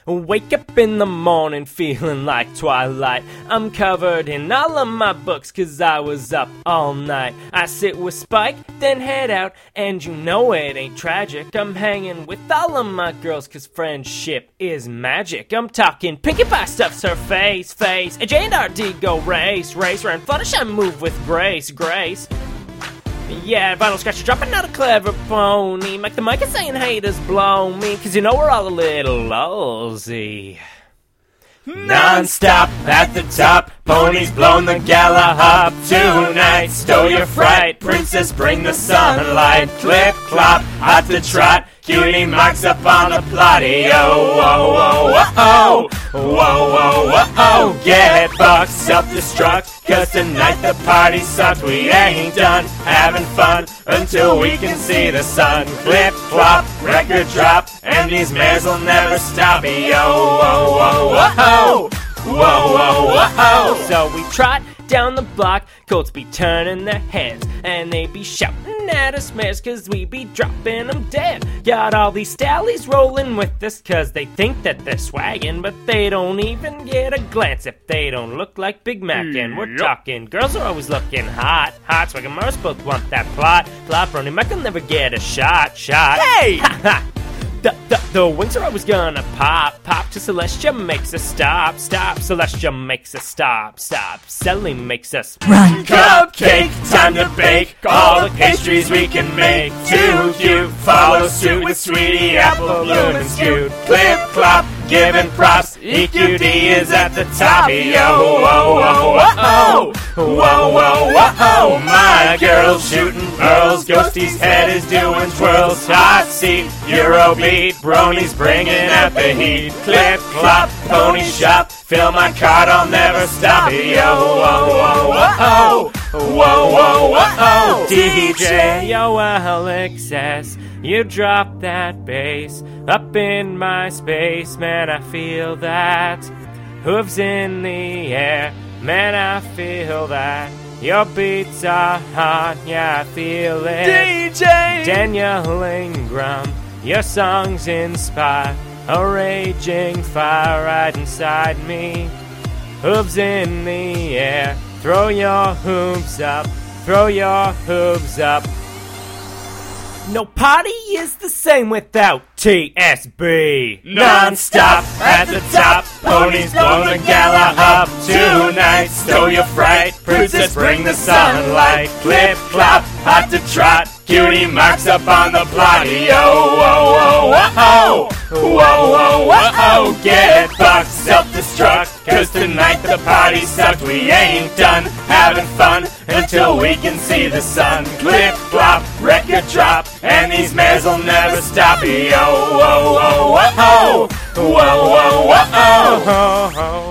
Wake up in the morning feeling like twilight. I'm covered in all of my books cause I was up all night. I sit with Spike, then head out, and you know it ain't tragic. I'm hanging with all of my girls cause friendship is magic. I'm talking Pinkie Pie stuffs her face. AJ and RD go race around Fluttershy, move with grace. Yeah, Vinyl Scratcher dropping out a clever pony. Make the mic and saying haters blow me, cause you know we're all a little lolsy. Non-stop at the top, ponies blown the gala hop. Tonight, stow your fright, princess bring the sunlight. Clip clop, hot to trot, cutie marks up on the plotty. Oh, whoa, whoa, whoa, whoa, whoa, whoa, whoa. Get bucked, self-destruct, cause tonight the party sucks. We ain't done having fun until we can see the sun. Clip clop, record drop, and these mares will never stop. Yo, whoa, whoa, whoa. Whoa, whoa, whoa. So we trot down the block, colts be turning their heads, and they be shouting at us mares cause we be dropping them dead. Got all these stallies rolling with us cause they think that they're swaggin', but they don't even get a glance if they don't look like Big Mac. And we're talking girls are always looking hot. Swag and Mars both want that plot. Brony Mac will never get a shot. Hey! Ha ha! The wings are always gonna pop till Celestia makes us stop. Celestia makes us stop. Sally makes us run. Cupcake, time to bake all the pastries we can make. Too cute, follow suit with Sweetie Apple, Bloom, and Scoot. Clip clop, giving props, EQD is at the top. Yo, whoa, whoa, whoa, whoa, whoa, whoa. My girl's shooting pearls, Ghosty's head is doing twirls. Hot seat, Eurobeat, Brony's bringing out the heat. Clip clop, pony shop, fill my cart, I'll never stop. Yo, whoa, whoa, whoa, whoa, whoa, whoa. DJ, yo, Alexis, you drop that bass up in my space, man, I feel that. Hooves in the air, man, I feel that. Your beats are hot, yeah, I feel it. DJ Daniel Ingram, your songs inspire a raging fire right inside me. Hooves in the air, throw your hooves up, throw your hooves up. No party is the same without TSB. Non-stop at the top, ponies blow the gala up. Tonight, stow your fright, princess bring the sunlight. Clip clop, hot to trot, cutie marks up on the plot. Yo, whoa, whoa, whoa, whoa, whoa, whoa. Get bucked, self-destruct, cause tonight the party sucked. We ain't done having fun until we can see the sun. Clip clop, record drop, and these mares will never stop. Yo, whoa, whoa, whoa, whoa, whoa, whoa, whoa.